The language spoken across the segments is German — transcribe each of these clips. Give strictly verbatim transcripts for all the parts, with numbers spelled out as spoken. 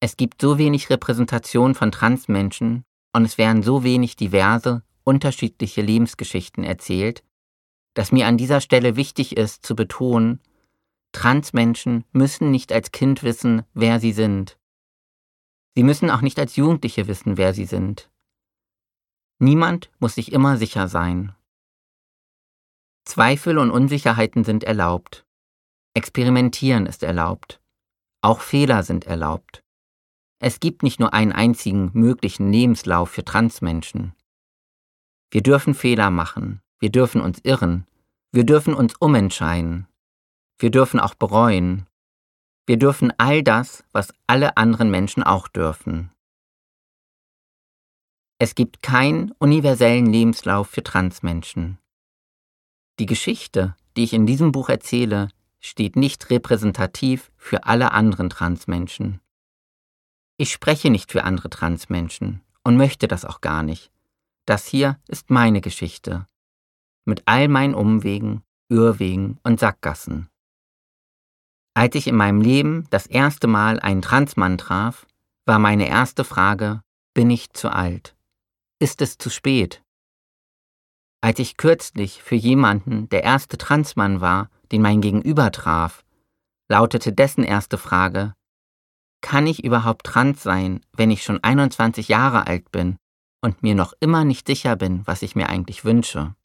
Es gibt so wenig Repräsentation von Transmenschen und es werden so wenig diverse, unterschiedliche Lebensgeschichten erzählt, dass mir an dieser Stelle wichtig ist zu betonen, Transmenschen müssen nicht als Kind wissen, wer sie sind. Sie müssen auch nicht als Jugendliche wissen, wer sie sind. Niemand muss sich immer sicher sein. Zweifel und Unsicherheiten sind erlaubt. Experimentieren ist erlaubt. Auch Fehler sind erlaubt. Es gibt nicht nur einen einzigen möglichen Lebenslauf für Transmenschen. Wir dürfen Fehler machen, wir dürfen uns irren, wir dürfen uns umentscheiden, wir dürfen auch bereuen. Wir dürfen all das, was alle anderen Menschen auch dürfen. Es gibt keinen universellen Lebenslauf für Transmenschen. Die Geschichte, die ich in diesem Buch erzähle, steht nicht repräsentativ für alle anderen Transmenschen. Ich spreche nicht für andere Transmenschen und möchte das auch gar nicht. Das hier ist meine Geschichte, mit all meinen Umwegen, Irrwegen und Sackgassen. Als ich in meinem Leben das erste Mal einen Transmann traf, war meine erste Frage: Bin ich zu alt? Ist es zu spät? Als ich kürzlich für jemanden der erste Transmann war, den mein Gegenüber traf, lautete dessen erste Frage: Kann ich überhaupt trans sein, wenn ich schon einundzwanzig Jahre alt bin und mir noch immer nicht sicher bin, was ich mir eigentlich wünsche?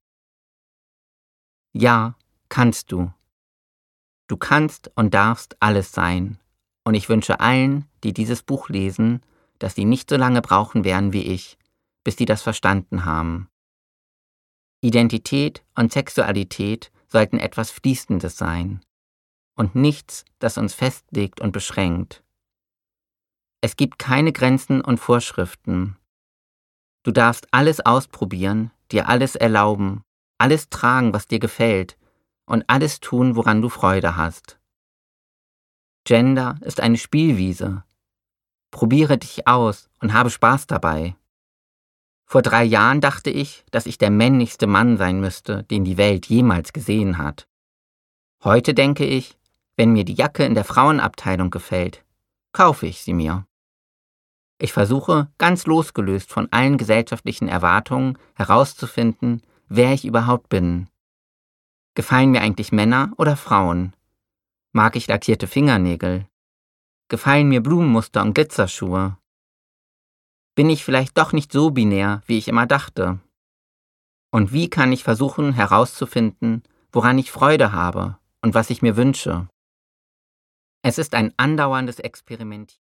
Ja, kannst du. Du kannst und darfst alles sein. Und ich wünsche allen, die dieses Buch lesen, dass sie nicht so lange brauchen werden wie ich, bis sie das verstanden haben. Identität und Sexualität sollten etwas Fließendes sein und nichts, das uns festlegt und beschränkt. Es gibt keine Grenzen und Vorschriften. Du darfst alles ausprobieren, dir alles erlauben, alles tragen, was dir gefällt, und alles tun, woran du Freude hast. Gender ist eine Spielwiese. Probiere dich aus und habe Spaß dabei. Vor drei Jahren dachte ich, dass ich der männlichste Mann sein müsste, den die Welt jemals gesehen hat. Heute denke ich, wenn mir die Jacke in der Frauenabteilung gefällt, kaufe ich sie mir. Ich versuche, ganz losgelöst von allen gesellschaftlichen Erwartungen, herauszufinden, wer ich überhaupt bin. Gefallen mir eigentlich Männer oder Frauen? Mag ich lackierte Fingernägel? Gefallen mir Blumenmuster und Glitzerschuhe? Bin ich vielleicht doch nicht so binär, wie ich immer dachte? Und wie kann ich versuchen herauszufinden, woran ich Freude habe und was ich mir wünsche? Es ist ein andauerndes Experiment.